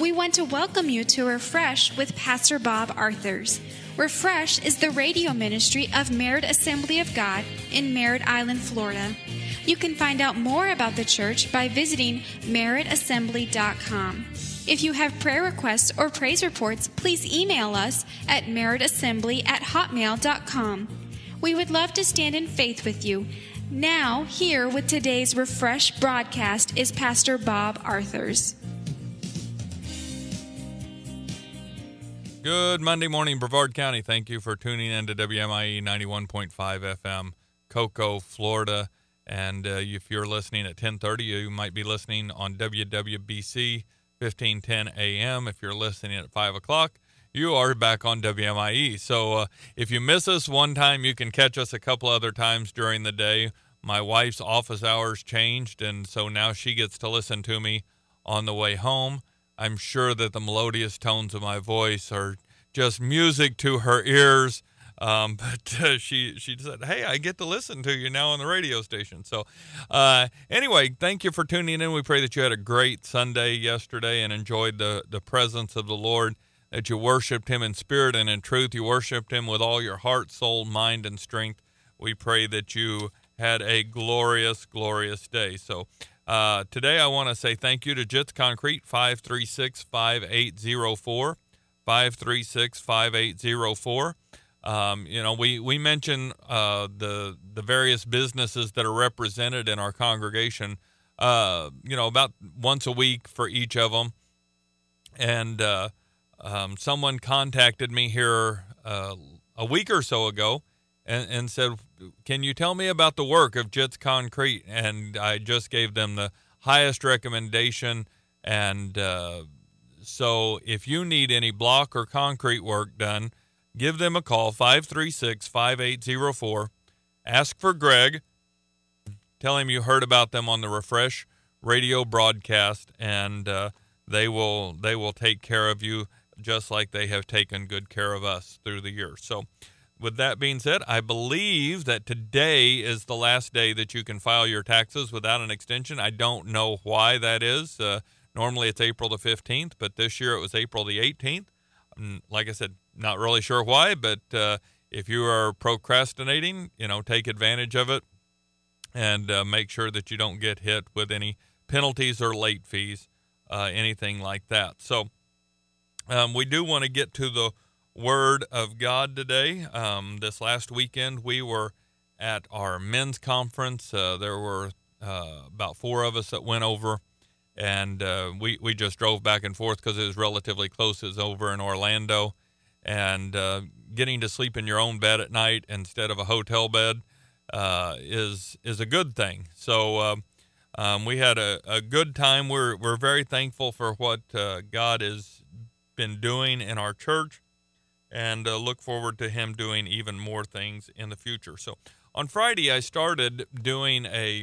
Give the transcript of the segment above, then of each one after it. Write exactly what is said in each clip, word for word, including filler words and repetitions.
we want to welcome you to Refresh with Pastor Bob Arthurs. Refresh is the radio ministry of Merritt Assembly of God in Merritt Island, Florida. You can find out more about the church by visiting merritt assembly dot com. If you have prayer requests or praise reports, please email us at merrittassembly at hotmail dot com. We would love to stand in faith with you. Now, here with today's Refresh broadcast is Pastor Bob Arthurs. Good Monday morning, Brevard County. Thank you for tuning in to W M I E ninety-one point five F M, Cocoa, Florida. And uh, if you're listening at ten thirty, you might be listening on W W B C fifteen ten A M. If you're listening at five o'clock, you are back on W M I E. So uh, if you miss us one time, you can catch us a couple other times during the day. My wife's office hours changed, and so now she gets to listen to me on the way home. I'm sure that the melodious tones of my voice are just music to her ears. Um, but uh, she she said, hey, I get to listen to you now on the radio station. So uh, anyway, thank you for tuning in. We pray that you had a great Sunday yesterday and enjoyed the, the presence of the Lord, that you worshiped him in spirit and in truth. You worshiped him with all your heart, soul, mind, and strength. We pray that you had a glorious, glorious day. So uh, today I want to say thank you to Jits Concrete, five three six, five eight zero four, five three six, five eight zero four. Um, you know, we, we mention uh, the the various businesses that are represented in our congregation, uh, you know, about once a week for each of them. And uh, um, someone contacted me here uh, a week or so ago and, and said, can you tell me about the work of Jits Concrete? And I just gave them the highest recommendation. And uh, so if you need any block or concrete work done, give them a call, five three six, five eight zero four. Ask for Greg. Tell him you heard about them on the Refresh radio broadcast, and uh, they will they will take care of you just like they have taken good care of us through the years. So with that being said, I believe that today is the last day that you can file your taxes without an extension. I don't know why that is. Uh, normally it's April the fifteenth, but this year it was April the eighteenth. Like I said, not really sure why, but uh, if you are procrastinating, you know, take advantage of it and uh, make sure that you don't get hit with any penalties or late fees, uh, anything like that. So um, we do want to get to the Word of God today. Um, this last weekend, we were at our men's conference. Uh, there were uh, about four of us that went over. And uh, we, we just drove back and forth because it was relatively close. It was over in Orlando. And uh, getting to sleep in your own bed at night instead of a hotel bed uh, is is a good thing. So uh, um, we had a, a good time. We're, we're very thankful for what uh, God has been doing in our church and uh, look forward to him doing even more things in the future. So on Friday, I started doing a...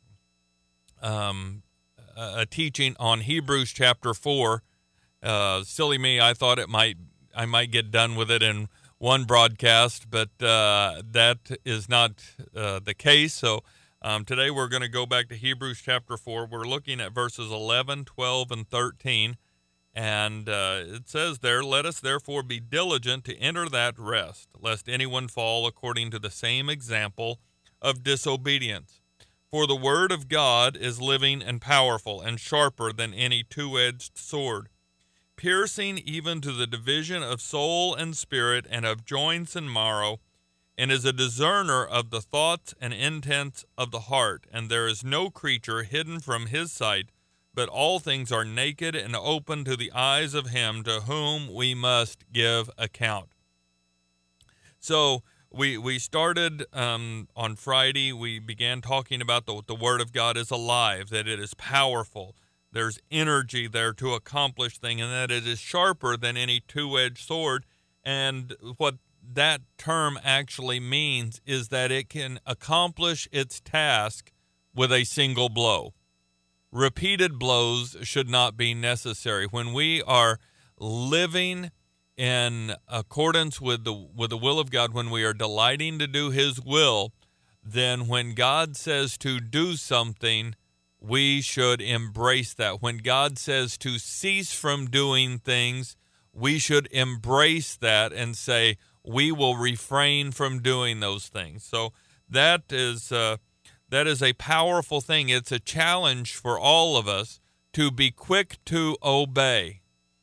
Um, a teaching on Hebrews chapter four. Uh, silly me, I thought it might I might get done with it in one broadcast, but uh, that is not uh, the case. So um, today we're going to go back to Hebrews chapter four. We're looking at verses eleven, twelve, and thirteen. And uh, it says there, let us therefore be diligent to enter that rest, lest anyone fall according to the same example of disobedience. For the word of God is living and powerful and sharper than any two-edged sword, piercing even to the division of soul and spirit and of joints and marrow, and is a discerner of the thoughts and intents of the heart. And there is no creature hidden from his sight, but all things are naked and open to the eyes of him to whom we must give account. So, We we started um, on Friday. We began talking about the, the Word of God is alive, that it is powerful. There's energy there to accomplish things, and that it is sharper than any two-edged sword. And what that term actually means is that it can accomplish its task with a single blow. Repeated blows should not be necessary. When we are living in accordance with the with the will of God, when we are delighting to do his will, then when God says to do something, we should embrace that. When God says to cease from doing things, we should embrace that and say, we will refrain from doing those things. So that is uh, that is a powerful thing. It's a challenge for all of us to be quick to obey.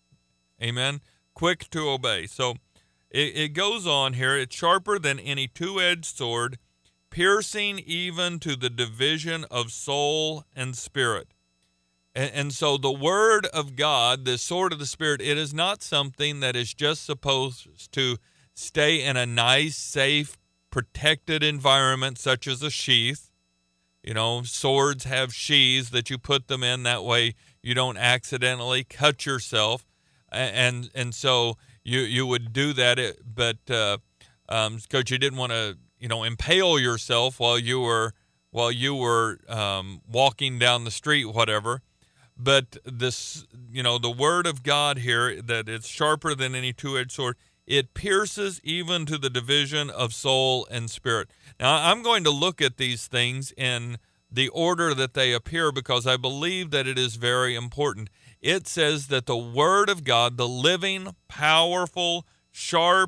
Amen? Quick to obey. So it, it goes on here. It's sharper than any two-edged sword, piercing even to the division of soul and spirit. And, and so the word of God, the sword of the Spirit, it is not something that is just supposed to stay in a nice, safe, protected environment such as a sheath. You know, swords have sheaths that you put them in. That way you don't accidentally cut yourself. And and so you you would do that, but uh, um, because you didn't want to, you know, impale yourself while you were while you were um, walking down the street, whatever. But this, you know, the word of God here, that it's sharper than any two-edged sword. It pierces even to the division of soul and spirit. Now, I'm going to look at these things in the order that they appear because I believe that it is very important. It says that the word of God, the living, powerful, sharp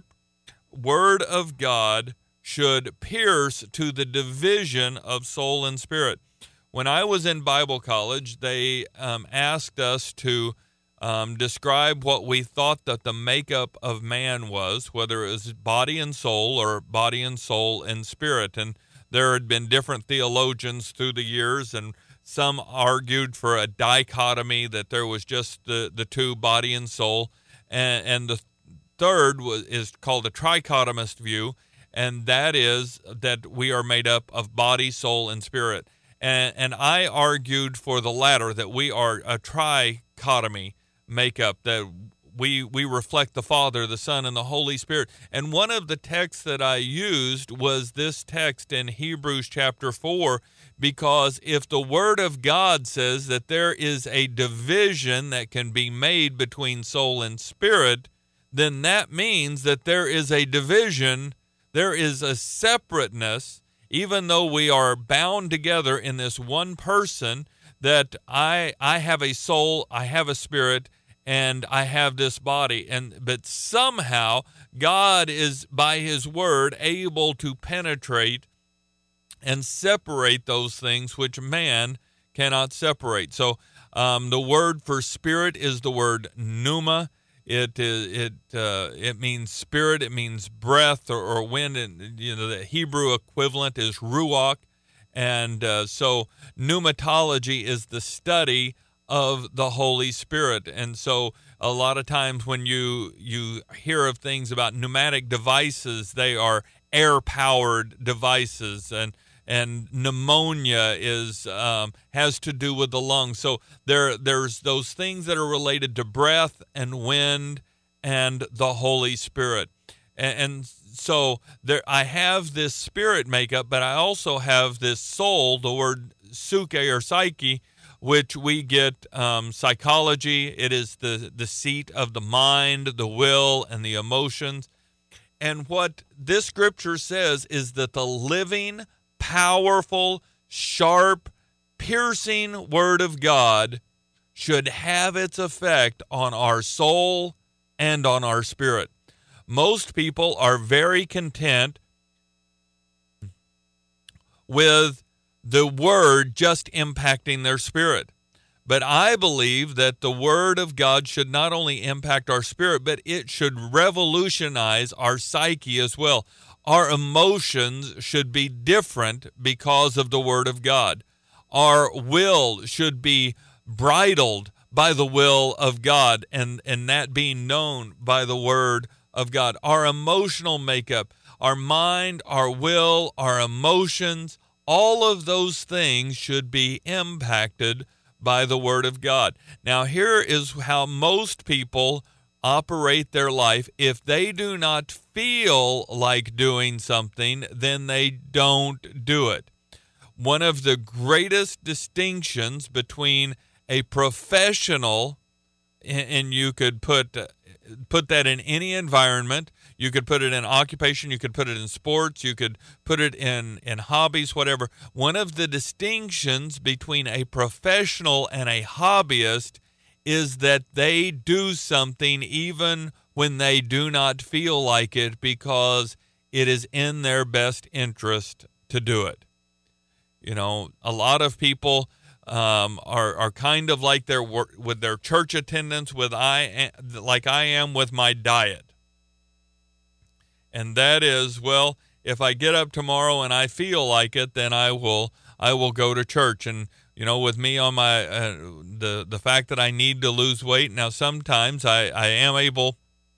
word of God, should pierce to the division of soul and spirit. When I was in Bible college, they um, asked us to Um, describe what we thought that the makeup of man was, whether it was body and soul or body and soul and spirit. And there had been different theologians through the years, and some argued for a dichotomy, that there was just the, the two, body and soul. And, and the third was, is called a trichotomist view, and that is that we are made up of body, soul, and spirit. And, and I argued for the latter, that we are a trichotomy makeup, that we we reflect the Father, the Son, and the Holy Spirit. And one of the texts that I used was this text in Hebrews chapter four, because if the Word of God says that there is a division that can be made between soul and spirit, then that means that there is a division, there is a separateness, even though we are bound together in this one person, that I I have a soul, I have a spirit, and I have this body. And but somehow God is, by his word, able to penetrate and separate those things which man cannot separate. So um, the word for spirit is the word pneuma. It is it uh, it means spirit. It means breath or, or wind. And you know the Hebrew equivalent is ruach. And uh, so pneumatology is the study of the Holy Spirit. And so a lot of times when you you hear of things about pneumatic devices, they are air-powered devices, and and pneumonia is um, has to do with the lungs. So there there's those things that are related to breath and wind and the Holy Spirit. And, and so there I have this spirit makeup, but I also have this soul, the word suke or psyche, which we get um, psychology. It is the, the seat of the mind, the will, and the emotions. And what this scripture says is that the living, powerful, sharp, piercing word of God should have its effect on our soul and on our spirit. Most people are very content with the word just impacting their spirit. But I believe that the word of God should not only impact our spirit, but it should revolutionize our psyche as well. Our emotions should be different because of the word of God. Our will should be bridled by the will of God, and, and that being known by the word of God. Our emotional makeup, our mind, our will, our emotions, all of those things should be impacted by the word of God. Now, here is how most people operate their life. If they do not feel like doing something, then they don't do it. One of the greatest distinctions between a professional, and you could put put that in any environment. You could put it in occupation. You could put it in sports. You could put it in, in hobbies, whatever. One of the distinctions between a professional and a hobbyist is that they do something even when they do not feel like it, because it is in their best interest to do it. You know, a lot of people um, are are kind of like their work with their church attendance, with I like I am with my diet, and that is, well, if I get up tomorrow and I feel like it, then I will I will go to church. And you know, with me on my uh, the the fact that I need to lose weight now, sometimes I I am able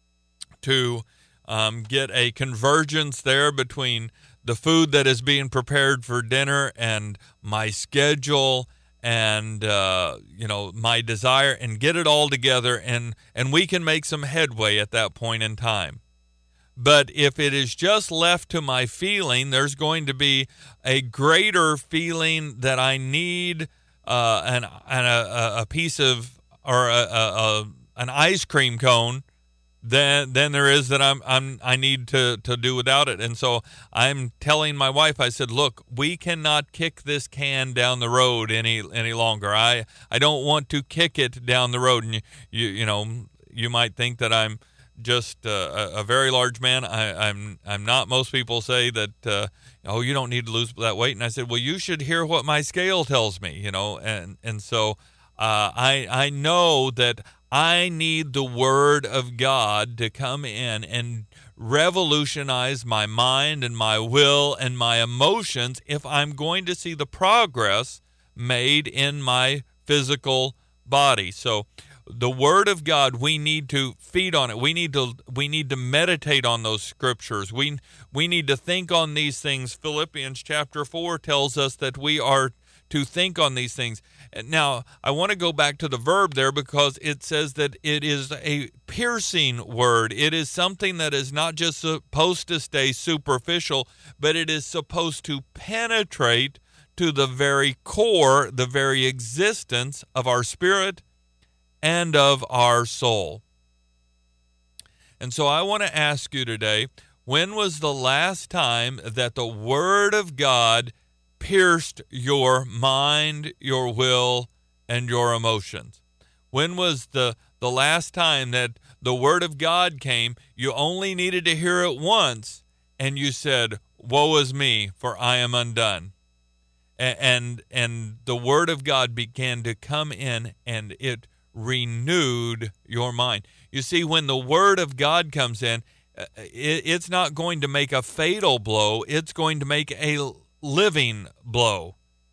to um, get a convergence there between the food that is being prepared for dinner and my schedule and, uh, you know, my desire, and get it all together, and, and we can make some headway at that point in time. But if it is just left to my feeling, there's going to be a greater feeling that I need uh, an, an, a, a piece of, or a, a, a, an ice cream cone than than there is that I'm I'm I need to to do without it. And so I'm telling my wife, I said, look, we cannot kick this can down the road any any longer. I I don't want to kick it down the road. And you you, you know, you might think that I'm just uh, a, a very large man. I, I'm I'm not. Most people say that uh, oh, you don't need to lose that weight. And I said, well, you should hear what my scale tells me. You know, and and so uh, I I know that I need the Word of God to come in and revolutionize my mind and my will and my emotions if I'm going to see the progress made in my physical body. So the Word of God, we need to feed on it. We need to we need to meditate on those scriptures. We we need to think on these things. Philippians chapter four tells us that we are to think on these things. Now, I want to go back to the verb there, because it says that it is a piercing word. It is something that is not just supposed to stay superficial, but it is supposed to penetrate to the very core, the very existence of our spirit and of our soul. And so I want to ask you today, when was the last time that the Word of God pierced your mind, your will, and your emotions? When was the, the last time that the Word of God came, you only needed to hear it once, and you said, woe is me, for I am undone? And, and, and the Word of God began to come in, and it renewed your mind. You see, when the Word of God comes in, it, it's not going to make a fatal blow. It's going to make a living blow.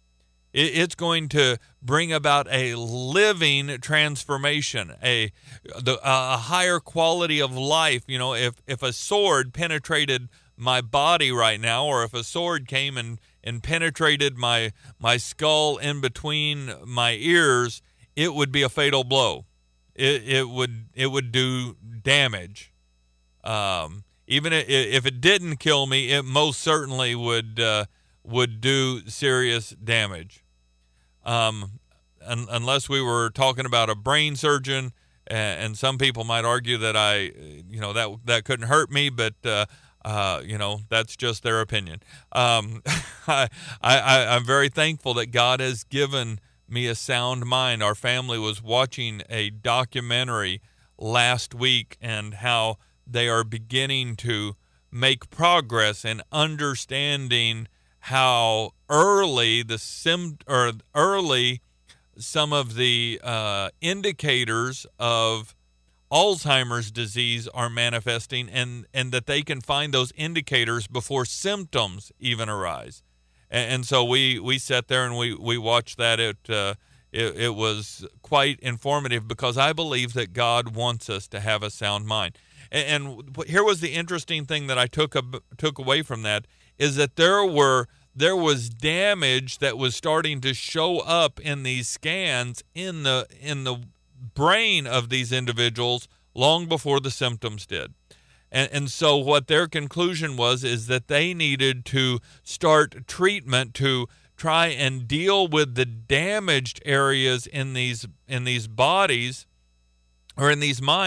It's going to bring about a living transformation, a the, a higher quality of life. You know, if if a sword penetrated my body right now, or if a sword came and, and penetrated my my skull in between my ears, it would be a fatal blow. It it would it would do damage. Um, even if it didn't kill me, it most certainly would. Uh, would do serious damage. Um, un- unless we were talking about a brain surgeon, and, and some people might argue that I, you know, that that couldn't hurt me, but, uh, uh, you know, that's just their opinion. Um, I, I, I'm very thankful that God has given me a sound mind. Our family was watching a documentary last week, and how they are beginning to make progress in understanding how early the sim or early some of the uh, indicators of Alzheimer's disease are manifesting, and, and that they can find those indicators before symptoms even arise. And, and so we, we sat there and we, we watched that. It, uh, it it was quite informative, because I believe that God wants us to have a sound mind. And, and here was the interesting thing that I took a, took away from that, is that there were there was damage that was starting to show up in these scans in the in the brain of these individuals long before the symptoms did. And, and so what their conclusion was is that they needed to start treatment to try and deal with the damaged areas in these in these bodies or in these minds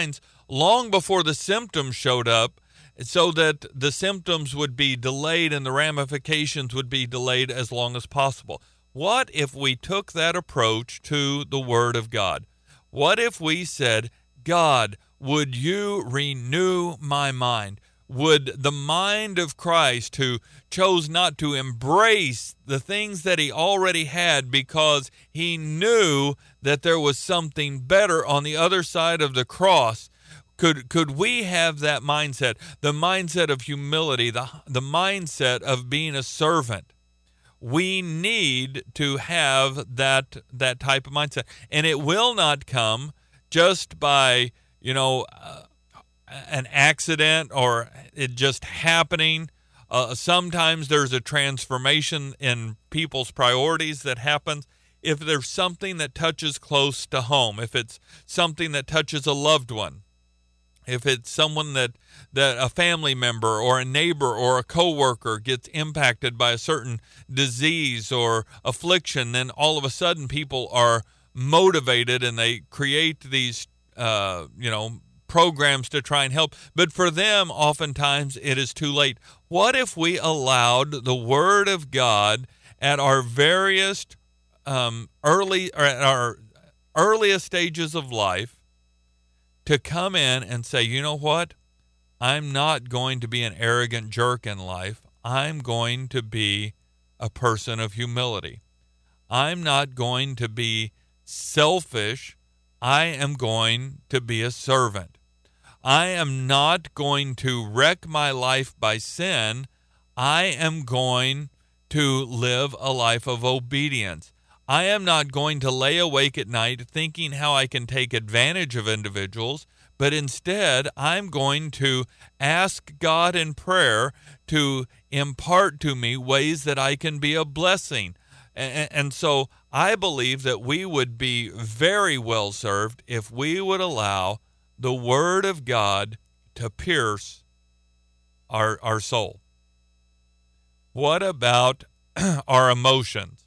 long before the symptoms showed up, so that the symptoms would be delayed and the ramifications would be delayed as long as possible. What if we took that approach to the Word of God? What if we said, God, would you renew my mind? Would the mind of Christ, who chose not to embrace the things that he already had because he knew that there was something better on the other side of the cross, could could we have that mindset, the mindset of humility, the, the mindset of being a servant? We need to have that that type of mindset, and it will not come just by, you know, uh, an accident or it just happening. Uh, sometimes there's a transformation in people's priorities that happens if there's something that touches close to home, if it's something that touches a loved one, if it's someone that, that a family member or a neighbor or a coworker gets impacted by a certain disease or affliction, then all of a sudden people are motivated and they create these, uh, you know, programs to try and help. But for them, oftentimes it is too late. What if we allowed the Word of God at our various um, early or at our earliest stages of life to come in and say, you know what? I'm not going to be an arrogant jerk in life. I'm going to be a person of humility. I'm not going to be selfish. I am going to be a servant. I am not going to wreck my life by sin. I am going to live a life of obedience. I am not going to lay awake at night thinking how I can take advantage of individuals, but instead I'm going to ask God in prayer to impart to me ways that I can be a blessing. And, and so I believe that we would be very well served if we would allow the Word of God to pierce our, our soul. What about our emotions?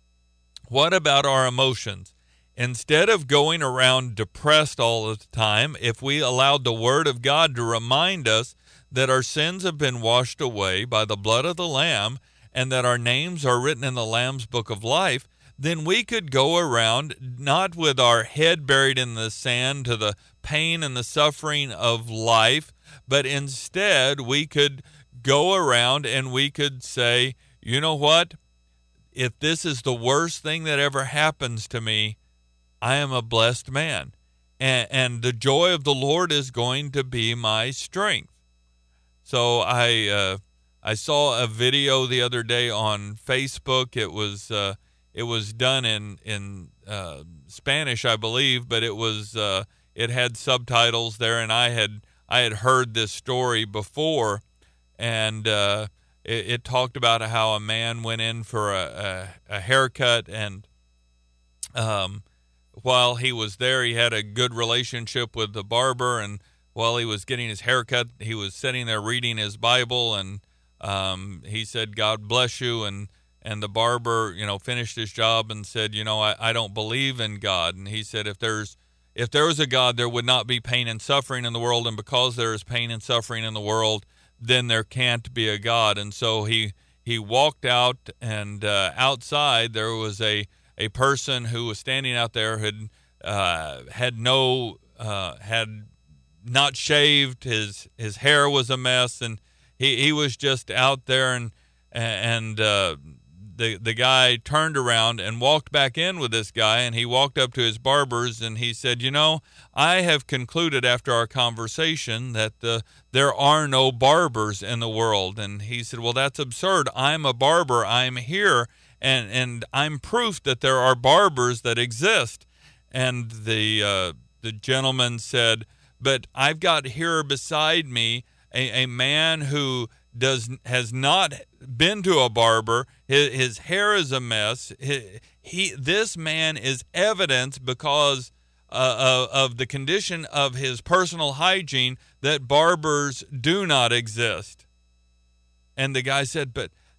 What about our emotions? Instead of going around depressed all the time, if we allowed the Word of God to remind us that our sins have been washed away by the blood of the Lamb and that our names are written in the Lamb's book of life, then we could go around not with our head buried in the sand to the pain and the suffering of life, but instead we could go around and we could say, you know what? If this is the worst thing that ever happens to me, I am a blessed man. And, and the joy of the Lord is going to be my strength. So I uh, I saw a video the other day on Facebook. It was uh, it was done in in uh, Spanish, I believe, but it was uh, it had subtitles there, and I had I had heard this story before, and uh, it, it talked about how a man went in for a, a, a haircut, and um, while he was there, he had a good relationship with the barber, and while he was getting his haircut, he was sitting there reading his Bible, and um, he said, "God bless you," and and the barber, you know, finished his job and said, "You know, I, I don't believe in God." And he said, "If there's if there was a God, there would not be pain and suffering in the world, and because there is pain and suffering in the world, then there can't be a God." And so he he walked out, and uh, outside there was a a person who was standing out there who had uh, had no uh, had not shaved. His his hair was a mess, and he, he was just out there, and and uh, the the guy turned around and walked back in with this guy, and he walked up to his barbers, and he said, "You know, I have concluded after our conversation that uh, there are no barbers in the world." And he said, "Well, that's absurd. I'm a barber. I'm here, and and I'm proof that there are barbers that exist." And the uh, the gentleman said, "But I've got here beside me a, a man who does has not been to a barber. His, his hair is a mess. He, he this man is evidence because uh, of, of the condition of his personal hygiene that barbers do not exist." And the guy said, "But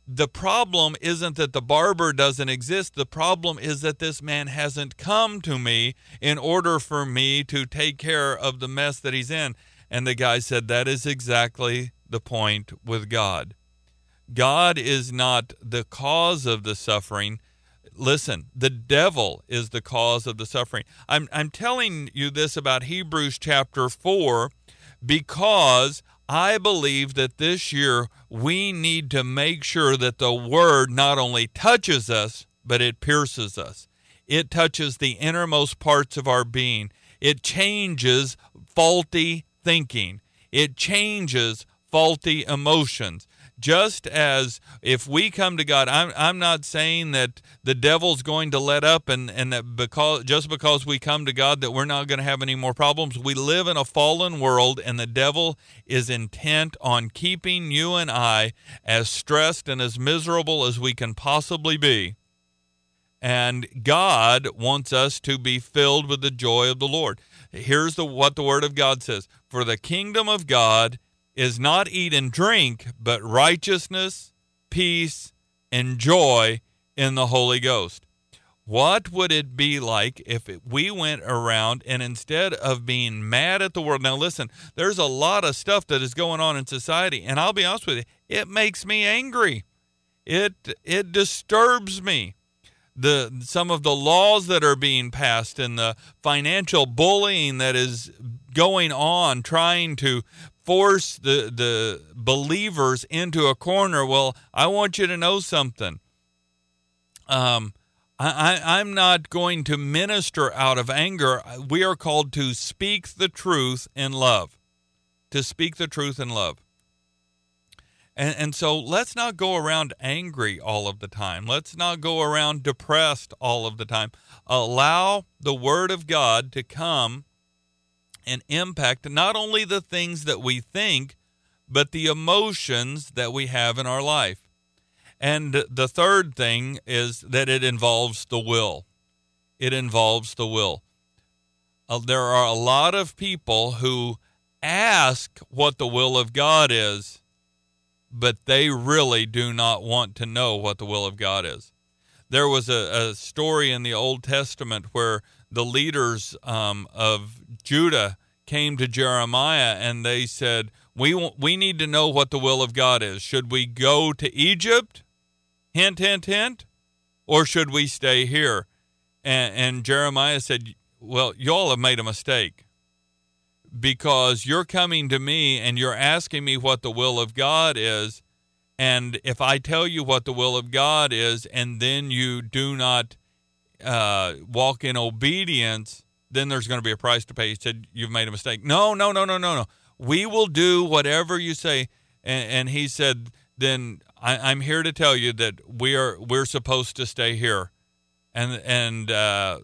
The problem isn't that the barber doesn't exist. The problem is that this man hasn't come to me in order for me to take care of the mess that he's in. And the guy said, that is exactly the point with God. God is not the cause of the suffering. Listen, the devil is the cause of the suffering. I'm, I'm telling you this about Hebrews chapter four because I believe that this year we need to make sure that the word not only touches us, but it pierces us. It touches the innermost parts of our being. It changes faulty thinking. It changes faulty emotions. Just as if we come to God, I'm, I'm not saying that the devil's going to let up and, and that because just because we come to God that we're not going to have any more problems. We live in a fallen world, and the devil is intent on keeping you and I as stressed and as miserable as we can possibly be. And God wants us to be filled with the joy of the Lord. Here's the, what the Word of God says. For the kingdom of God is not eat and drink, but righteousness, peace, and joy in the Holy Ghost. What would it be like if it, we went around and instead of being mad at the world, now listen, there's a lot of stuff that is going on in society, and I'll be honest with you, it makes me angry. It it disturbs me. The some of the laws that are being passed and the financial bullying that is going on, trying to force the, the believers into a corner. Well, I want you to know something. Um, I, I, I'm not going to minister out of anger. We are called to speak the truth in love. To speak the truth in love. And, and so let's not go around angry all of the time. Let's not go around depressed all of the time. Allow the Word of God to come and impact not only the things that we think, but the emotions that we have in our life. And the third thing is that it involves the will. It involves the will. Uh, there are a lot of people who ask what the will of God is, but they really do not want to know what the will of God is. There was a, a story in the Old Testament where the leaders um, of Judah came to Jeremiah and they said, we we need to know what the will of God is. Should we go to Egypt? Hint, hint, hint. Or should we stay here? And, and Jeremiah said, well, y'all have made a mistake because you're coming to me and you're asking me what the will of God is. And if I tell you what the will of God is and then you do not uh, walk in obedience, then there's going to be a price to pay. He said, you've made a mistake. No, no, no, no, no, no. We will do whatever you say. And, and he said, then I, I'm here to tell you that we are we're supposed to stay here. And and uh,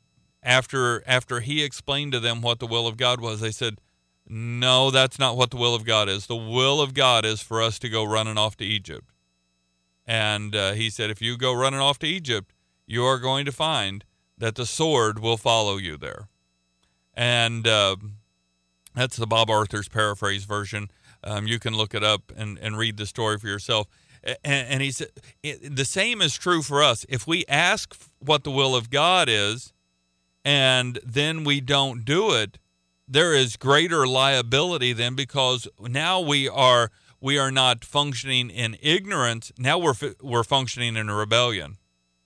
after after he explained to them what the will of God was, they said, no, that's not what the will of God is. The will of God is for us to go running off to Egypt. And uh, he said, if you go running off to Egypt, you are going to find that the sword will follow you there. And uh, that's the Bob Arthur's paraphrase version. Um, you can look it up and, and read the story for yourself. And, and he said, the same is true for us. If we ask what the will of God is and then we don't do it, there is greater liability then, because now we are we are not functioning in ignorance. Now we're we're functioning in a rebellion.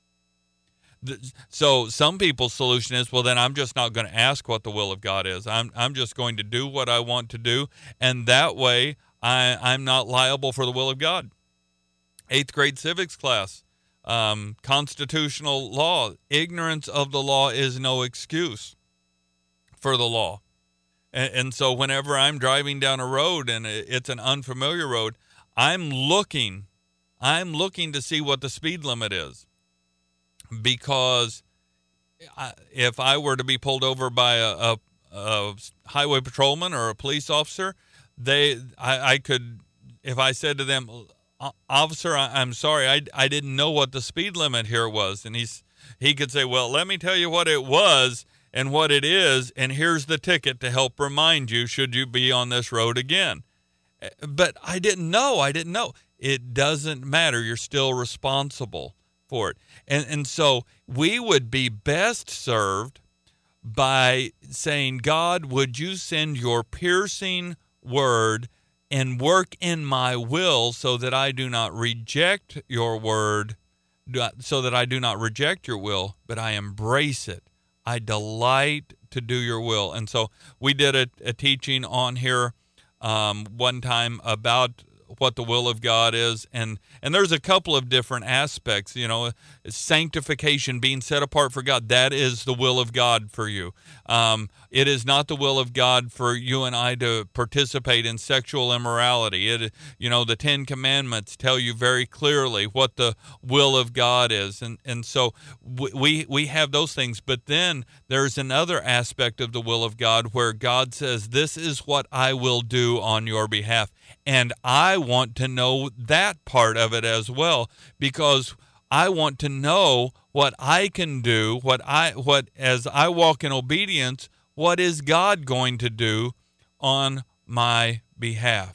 So some people's solution is, well, then I'm just not going to ask what the will of God is. I'm I'm just going to do what I want to do, and that way I, I'm not liable for the will of God. Eighth grade civics class, um, constitutional law. Ignorance of the law is no excuse for the law. And, and so whenever I'm driving down a road and it's an unfamiliar road, I'm looking, I'm looking to see what the speed limit is. Because if I were to be pulled over by a, a, a highway patrolman or a police officer, they, I, I could, if I said to them, officer, I, I'm sorry, I, I didn't know what the speed limit here was. And he's, he could say, well, let me tell you what it was and what it is, and here's the ticket to help remind you should you be on this road again. But I didn't know. I didn't know. it doesn't matter. You're still responsible for it. And, and so we would be best served by saying, God, would you send your piercing word and work in my will so that I do not reject your word, so that I do not reject your will, but I embrace it. I delight to do your will. And so we did a, a teaching on here um, one time about what the will of God is, and and there's a couple of different aspects. You know, sanctification, being set apart for God, that is the will of God for you. Um, it is not the will of God for you and I to participate in sexual immorality. It, you know, the Ten Commandments tell you very clearly what the will of God is, and and so we we have those things. But then there's another aspect of the will of God where God says, "This is what I will do on your behalf," and I want to know that part of it as well, because I want to know what I can do, what I what as I walk in obedience, what is God going to do on my behalf?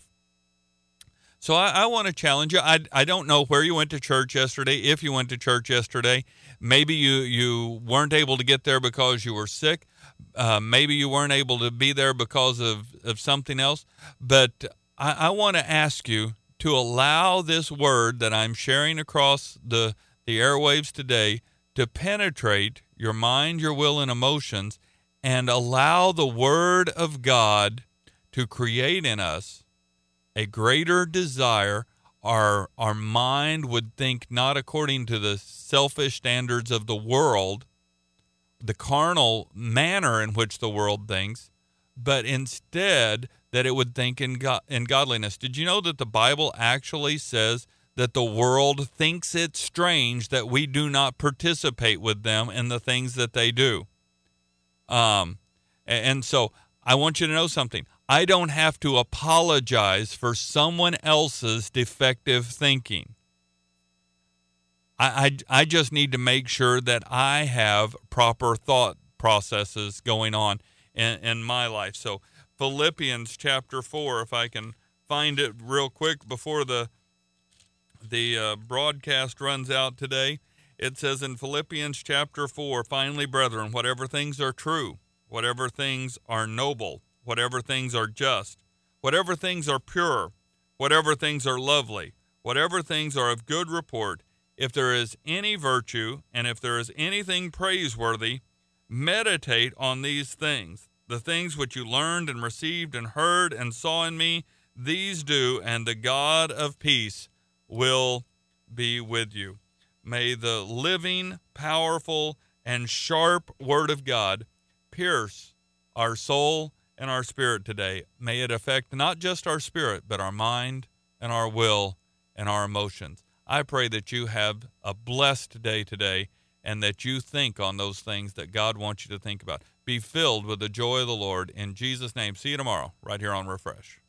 So I, I want to challenge you. I, I don't know where you went to church yesterday, if you went to church yesterday. Maybe you, you weren't able to get there because you were sick. Uh, maybe you weren't able to be there because of, of something else. But I, I want to ask you to allow this word that I'm sharing across the, the airwaves today to penetrate your mind, your will, and emotions, and allow the word of God to create in us a greater desire. Our, our mind would think not according to the selfish standards of the world, the carnal manner in which the world thinks, but instead that it would think in God, in godliness. Did you know that the Bible actually says that the world thinks it strange that we do not participate with them in the things that they do? Um, and so I want you to know something. I don't have to apologize for someone else's defective thinking. I, I, I just need to make sure that I have proper thought processes going on in, in my life. So Philippians chapter four, if I can find it real quick before the the uh, broadcast runs out today. It says in Philippians chapter four, finally, brethren, whatever things are true, whatever things are noble, whatever things are just, whatever things are pure, whatever things are lovely, whatever things are of good report, if there is any virtue, and if there is anything praiseworthy, meditate on these things. The things which you learned and received and heard and saw in me, these do, and the God of peace will be with you. May the living, powerful, and sharp word of God pierce our soul and our spirit today. May it affect not just our spirit, but our mind and our will and our emotions. I pray that you have a blessed day today and that you think on those things that God wants you to think about. Be filled with the joy of the Lord. In Jesus' name, see you tomorrow right here on Refresh.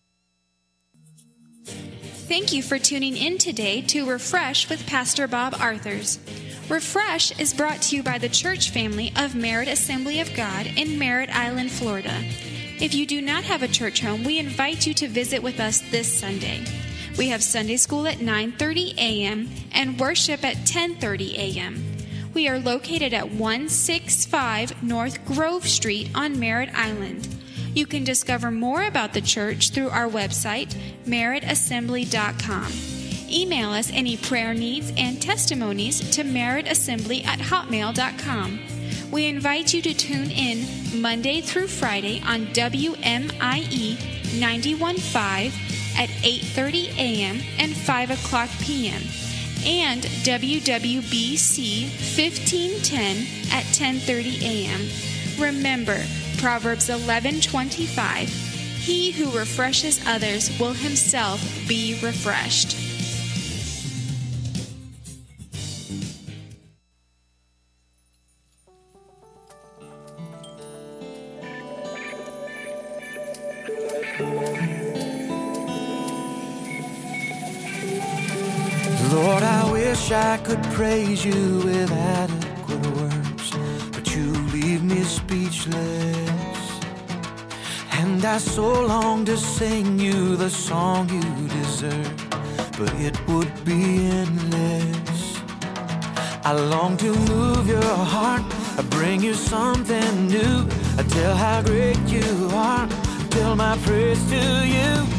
Thank you for tuning in today to Refresh with Pastor Bob Arthurs. Refresh is brought to you by the church family of Merritt Assembly of God in Merritt Island, Florida. If you do not have a church home, we invite you to visit with us this Sunday. We have Sunday school at nine thirty a.m. and worship at ten thirty a.m. We are located at one sixty-five North Grove Street on Merritt Island. You can discover more about the church through our website, merritt assembly dot com. Email us any prayer needs and testimonies to merrittassembly at hotmail dot com. We invite you to tune in Monday through Friday on W M I E ninety-one point five at eight thirty a.m. and five o'clock p.m. and W W B C fifteen ten at ten thirty a.m. Remember, Proverbs eleven twenty-five, he who refreshes others will himself be refreshed. Lord, I wish I could praise you with adequate words, but you leave me speechless. And I so long to sing you the song you deserve, but it would be endless. I long to move your heart, I bring you something new. I tell how great you are, tell my praise to you.